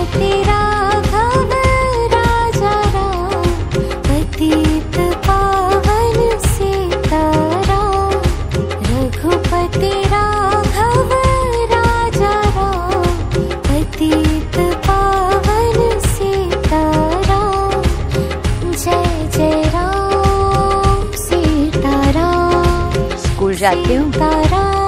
राघव राजा राम, पतित पावन सीताराम। रघुपति राघव राजा राम, पतित पावन सीताराम। जय जय राम सीताराम। स्कूल जाती हूँ।